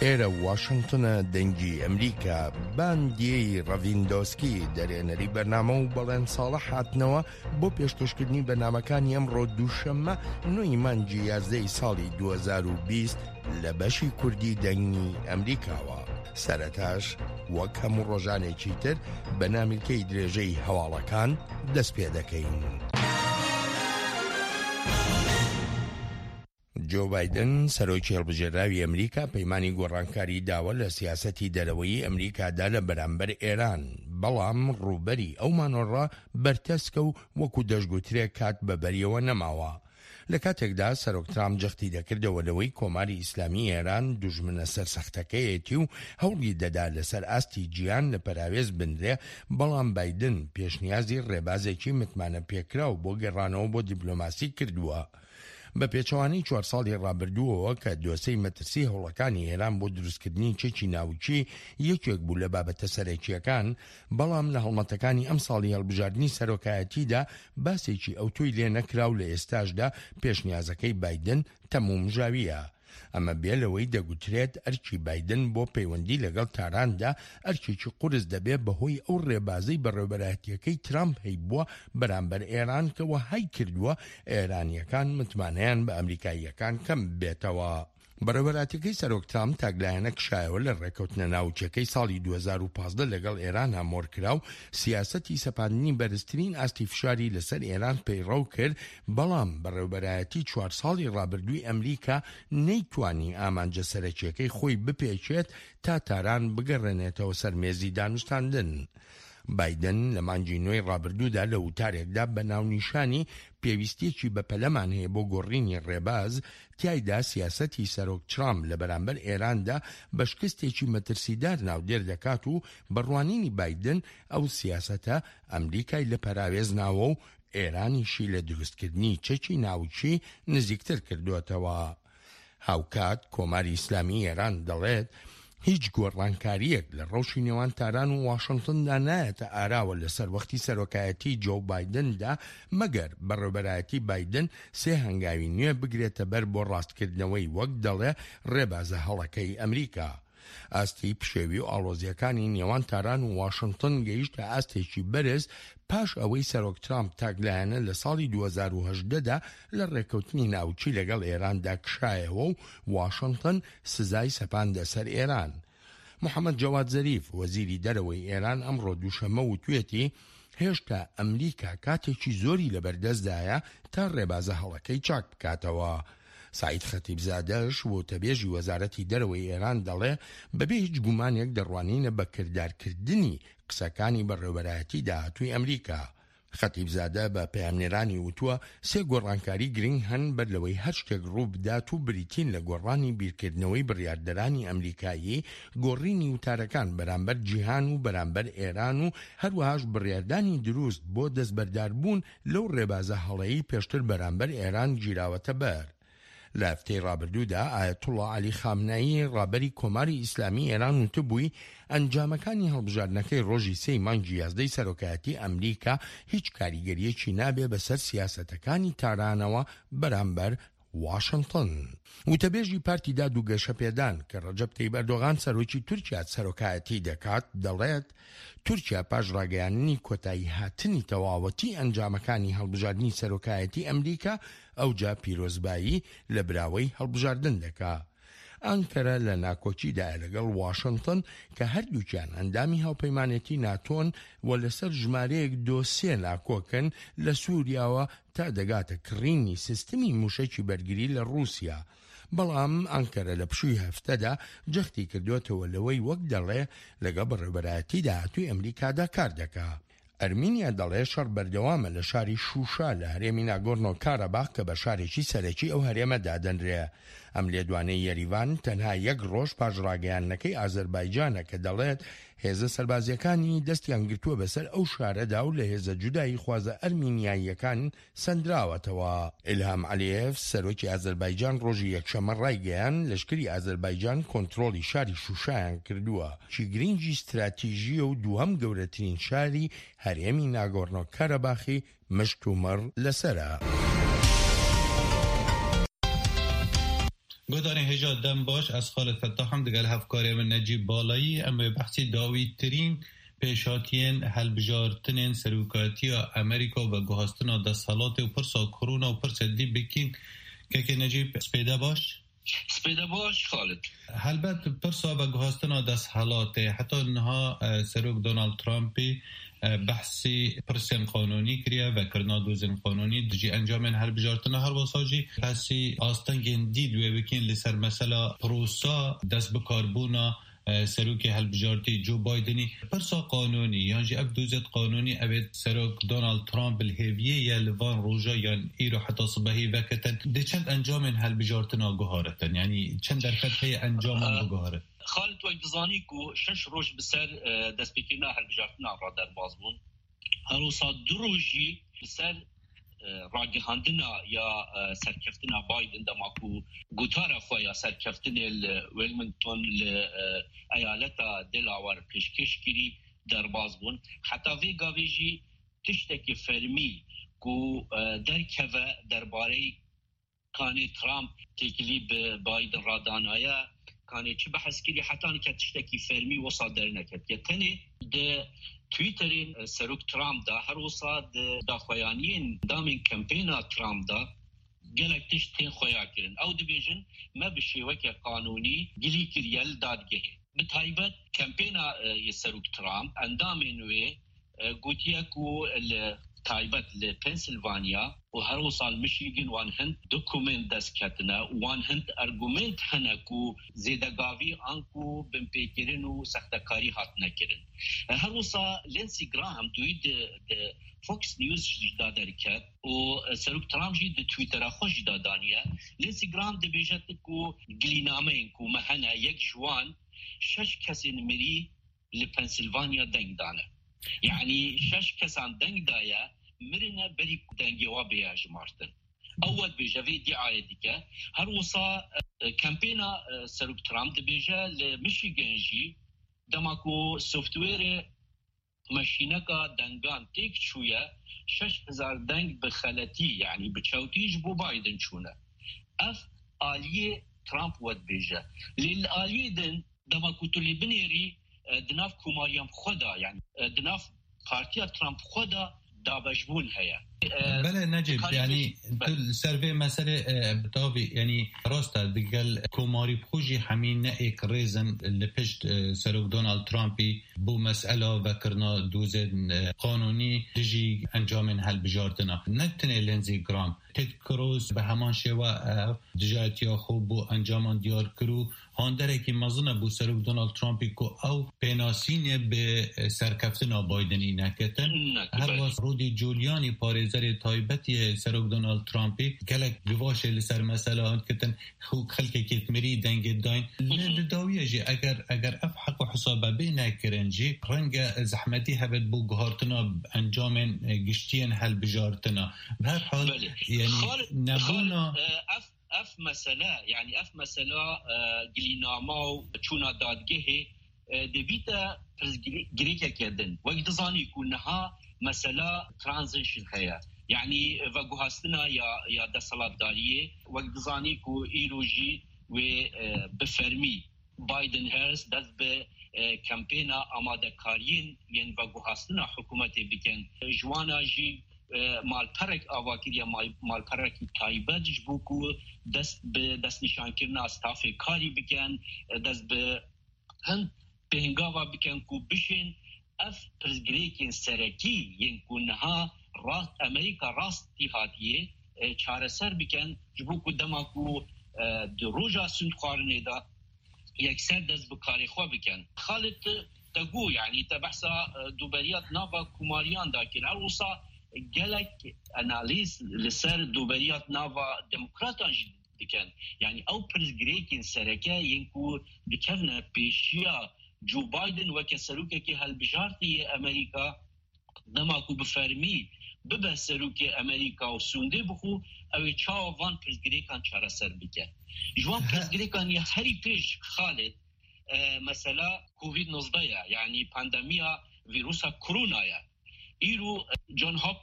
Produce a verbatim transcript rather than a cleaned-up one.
ئێرە واشنگتنە دەنگی ئەمریکا باندیەی ڕەڤیندۆسکی دەرێنەری بەرنامە و بەڵێن ساڵە هاتنەوە بۆ پێشکەشکردنی بەرنامەکانی ئەمڕۆ دووشەممە نۆی مانگی یازدەی ساڵی دوو هەزار و بیست لە بەشی کوردی دەنگی ئەمریکاوە. سەرەتاش وەک هەموو ڕۆژانێکی تر بە نامیلکەی درێژەی هەواڵەکان دەست پێ دەکەین. جو بایدن سەرۆکی هەڵبژێراوی ئەمریکا پەیمانی گۆڕانکاری داوە لە سیاسەتی دەرەوەیی ئەمریکادا لە بەرامبەر ئێران، بەڵام ڕووبەری ئەو مانۆڕە بەرتەسکە و وەکو دەشگوترێک کات بەبەریەوە نەماوە. لە کاتێکدا سەرۆک ترامپ جەختی دەکردەوە لەوەی کۆماری ئیسلامی ئێران دوژمنە سەرسەختەکەیەتی و هەوڵی دەدا لەسەر ئاستی گیان لە پەراوێز بنرێ، بەڵام بایدن پێشنیازی ڕێبازێکی متمانە پێکراو بۆ گەڕانەوە بۆ دیپلۆماسی کردووە. بە پێچەوانی چوار ساڵی ڕابردووەوە کە دۆسەی مەترسی هەوڵەکانی ئێران بۆ دروستکردنی چێکی ناوچی یەکێک بوو لە بابەتە سەرەکیەکان، بەڵام لە هەڵمەتەکانی ئەم ساڵی هەڵبژاردننی سەرۆکایەتیدا باسێکی ئەوتۆی لێ نەکراو لە ئێستاشدا پێشنیازەکەی بایدن تەمومژاویە. ئەمە بێ لەوەی دەگوترێت ئەرکی بایدن بۆ پەیوەندی لەگەڵ تاراندا ئەرکێکی قورس دەبێت بەهۆی ئەو ڕێبازەی بەڕێوەبەرایەتیەکەی ترامپ هەی بووە بەرامبەر ئێران کەوە هەی کردووە ئێرانیەکان متمانەیان بە ئەمریکاییەکان کەم بێتەوە. بەڕێوەبەرایەتیەکەی سەرۆک ترامپ تاگلایەنە کشایەوە لە ڕێکەوتنە ناوچەکەی ساڵی دوو هەزار و پانزدە لەگەڵ ئێران هەمۆرکرا و سیاسەتی سەپاندنی بەرزترین ئاستی فشاری لەسەر ئێران پەیڕەو کرد، بەڵام بەڕێوەبەرایەتی چوار ساڵی ڕابردووی ئەمریکا نەیتوانی ئامانجە سەرەکیەکەی خۆی بپێچێت تا تاران بگەڕێنێتەوە سەر مێزی دانوستاندن. بایدن لە مانگی نوێی ڕابردوودا لە وتارێکدا بە ناونیشانی پێویستیەکی بەپەلەمان هەیە بۆ گۆڕینی ڕێباز، تیایدا سیاسەتی سەرۆک ترامپ لە بەرامبەر ئێراندا بە شکستێکی مەترسیدار ناودێر دەکات و بڕوانینی بایدن ئەو سیاسەتە ئەمریکای لە پەراوێز ناوە و ئێرانیشی لە دروستکردنی چەکی ناوچی نزیکتر کردوێتەوە. هاوکات کۆماری ئیسلامی ئێران دەڵێت هیچ گۆڕانکاریەک لە ڕەوشی نێوان تاران و واشنگتندا نایەتە ئاراوە لەسەر وەختی سەرۆکایەتی جۆ بایدندا، مەگەر بەڕێوەبەرایەتی بایدن سێ هەنگاوی نوێ بگرێتە بەر بۆ ڕاستکردنەوەی وەک دەڵێ ڕێبازە هەڵەکەی ئەمریکا. ئاستی پشێوی و ئاڵۆزیەکانی نێوان تاران و واشنگتن گەیشتە ئاستێکی بەرز پاش ئەوەی سەرۆک ترامپ تاگلایەنە لە ساڵی دوو هەزار و هەژدەدا لە ڕێکەوتنی ناوچی لەگەڵ ئێراندا کشایەوە و واشنگتن سزای سەپاندە سەر ئێران. محەممەد جەواد زەریف وەزیری دەرەوەی ئێران ئەمڕۆ دووشەممە وتوێتی هێشتا ئەمریکا کاتێکی زۆری لەبەردەستدایە تا ڕێبازە هەڵەکەی چاک بکاتەوە. سعید خەتیبزادەش وتەبێژی وەزارەتی دەرەوەی ئێران دەڵێ بەبێ هیچ گومانێک دەڕوانینە بە کردارکردنی قسەکانی بەڕێوەبەرایەتی داهاتووی ئەمریکا. خەتیبزادە بە پەیامنێرانی وتووە سێ گۆڕانکاری گرنگ هەن بەر لەوەی هەر شتێک ڕوو بدات و بریتین لە گۆڕانی بیرکردنەوەی بڕیاردەرانی ئەمریکایی، گۆڕینی وتارەکان بەرامبەر جیهان و بەرامبەر ئێران و هەروەهاش بڕیاردانی دروست بۆ دەستبەرداربوون لەو ڕێبازە هەڵەیی پێشتر بەرامبەر ئێران گیراوەتە بەر. لە هەفتەی ڕابردوودا ئایەتوڵڵا عەلی خامنەیی ڕابەری کۆماری ئیسلامی ئێران وتبووی ئەنجامەکانی هەڵبژاردنەکەی ڕۆژی سێی مانگی یازدەی سەرۆکایەتی ئەمریکا هیچ کاریگەریەکی نابێ بەسەر سیاسەتەکانی تارانەوە بەرامبەر واشنگتن. وتەبێژی پارتی داد و گەشەپێدان کە ڕەجەب تەیب ئەردۆغان سەرۆکی تورکیا سەرۆکایەتی دەکات دەڵێت تورکیا پاش ڕاگەیاندنی کۆتایی هاتنی تەواوەتی ئەنجامەکانی هەڵبژاردننی سەرۆکایەتی ئەمریکا ئەوجا پیرۆزبایی لە براوەی هەڵبژاردن دەکات. ئەنکەرە لە ناکۆچیدایە لەگەڵ واشنگتن کە هەردووکیان ئەندامی هاوپەیمانێتی ناتۆن و لەسەر ژمارەیەک دۆسیە ناکۆکن لە سووریاوە تا دەگاتە کڕینی سیستمی موشەکی بەرگری لە رووسیا. بەڵام ئەنکەرە لە پشووی هەفتەدا جەختی کردوێتەوە لەوەی وەک دەڵێ لەگەڵ بەڕێوەبەرایەتی داهاتووی ئەمریکادا کار دەکات. ئەرمینیا دەڵێ شەڕ بەردەوامە لە شاری شوشا لە هەرێمی ناگۆرنۆ کارەباخ کە بە شارێکی سەرەکی ئەو هەرێمە دادەنرێ. ئەم لێدوانەی یەریڤان تەنها یەک ڕۆژ پاش ڕاگەیاندنەکەی ئازەربایجانە کە دەڵێت هێزە سەربازیەکانی دەستیان گرتووە بەسەر ئەو شارەدا و لە هێزە جودایی خوازە ئەرمینیاییەکان سەندراوەتەوە. ئیلهام عەلیێف سەرۆکی ئازەربایجان ڕۆژی یەکشەممە ڕایگەیان لەشکری ئازەربایجان کۆنتڕۆڵی شاری شوشایان کردووە، چی گرنگی استراتیژیە و دووەم گەورەترین شاری هەرێمی ناگۆرنۆ کارەباخی مشت و مەڕ لەسەرە. گودانی هجا دم باش از خالد فتاح هم دگل هفکاری من نجیب بالایی اما بحثی داوی ترین پیشاتین هلبجارتنین سروکاتی امریکا و گوهستنا دستالات و پرسا کرونا و پرسا دی بکین که که نجیب سپیده باش؟ سپیده باش خالد. البته پرسا و گوهستنا دستالات حتی انها سروک دونالد ترامپی بحثی پرسیم قانونی کریه و کرنا دوزن قانونی دجی انجام هر بجارتنا هر واساجی بحثی آستنگین دید و بکین لسر مثلا پروسا دست بکاربونا سروک هل بجارتی جو بایدنی پرسا قانونی یعنی جی اب دوزت قانونی ابد سروک دونالد ترامپ الهیویه یا لوان روژا یا ایرو حتی صبحی وکتن ده چند انجام هل بجارتنا گهارتن یعنی چند درفت هی انجام بگهارت خالد وقت زانی کو شش روز بسر دست بکینا هل بجارتنا را در باز بون هروسا دو روژی بسر راگهاندنا یا سرکفتنا بایدن دماکو گوتارا خواه یا سرکفتن ویلمنگتون ایالتا دلاوار پیشکش کری در باز بون حتی وی گاویجی تشتکی فرمی کو در کوا درباره کانی ترامپ تکلی به بایدن رادانایا کانی چی بحث کری حتی نکه تشتکی فرمی وصادر نکد که تنی ده تویترین سروک ترامپ دا هر وصاد دا خویانین دامین کمپینا ترامپ دا گلک تشتین خویا کرن او دبیجن ما بشیوک قانونی گلی کریل دادگه بتایبت کمپینا سروک ترامپ اندامین وی گوتیا کو تایبت لپنسلوانیا و هر وصال مشیگن وان هند دوکومنت دست کتنا وان هند ارگومنت هنه کو زیدگاوی آنکو بمپیکرن و سختکاری هات نکرن هر وصال لینسی گراهم دوی ده فوکس نیوز جدا درکت و سروک ترامپ جی ده تویتر خوش جدا دانیه لینسی گراهم ده بیجت کو گلینامه این کو مهنه یک جوان شش کسی نمری لپنسلوانیا دنگ دانه یعنی شش کسان دنگ دایا مرنا بری دنگی و بیاج مارتن اول بجوی دعایه دیگه هر وصا کمپینا سروک ترامپ بیجا لمیشیگن جی دماکو سوفتویر ماشینکا دنگان تیک چویا شش هزار دنگ بخلتی یعنی بچوتیج بو بایدن چونه اف آلیه ترامپ ود بیجا لیل آلیه دن دماکو تولی بنیری دناف کوماریم خدا یعنی دناف پارتیا ترامپ خدا دابشبون هيا بله نجيب يعني سرفي مسألة بتاوي يعني راستا دقل كوماري بخوجي حمين نائك ريزن اللي بشت سروك دونالد ترامبي بو مسألة وكرنا دوزن قانوني تجي انجامن هالبجارتنا نتني لينزي جرام تيد كروز بهمان شوا دجات يا خوب بو انجامان ديار كرو هاندره که مزنه بو سروک دونالد ترامپی که او پیناسینه به سرکفتنا بایدنی نکتن هر واس رودی جولیانی پارێزەرێ تایبەتی سەرۆک دۆناڵد ترامپی gelek گواşê li ser mesela kitin xû xelkekê mirî dengê dayîn li dawiyê jî eger eger ev heq û hesaba bê nekirin jî renge zehmetî hebet bû guhartina encamên giştiyên helbijartina bi her hal yani nebûna اف مسألة يعني اف مسألة قليناما وچونا دادگه دبيتا برزگريكا كدن وقت ظاني يكونها مسألة ترانزيشن هيا يعني وقوهاستنا يا يا دسالات دارية وقت ظاني كو ايروجي و بفرمي بايدن هيرس دز ب كامبينا آماده كارين ين وقوهاستنا حكومتي بكن جوانا جي مال پرک آواکری یا مال پرک تایبت جبوکو دست به دست نشان کردن استاف کاری بکن دست به هند بهنگاوا بکن کو بشین اف پرزگریکین سرکی ین کنها راست امریکا راست تیهاتیه چاره سر بکن جبوکو دماکو دروجا سندخارنه دا یکسر دست به کاری خواه بکن خالد تگو یعنی تبحثا دوبریات ناوا کماریان دا کن هر وصا گلک انالیز لسر دوبریات ناوا دموکراتان دکن یعنی او پرزگریکین سرکه ینکو دکفنه پیشیا جو بایدن وکه سروکه که هلبجارتی امریکا نماکو بفرمی ببه سروکه امریکا و سونده بخو او چاو وان پرزگریکان چاره سر بکن جوان پرزگریکان یه هری پیش خالد مثلا کووید نوزده یعنی پاندمیا ویروسا کرونا ایرو جان هاپ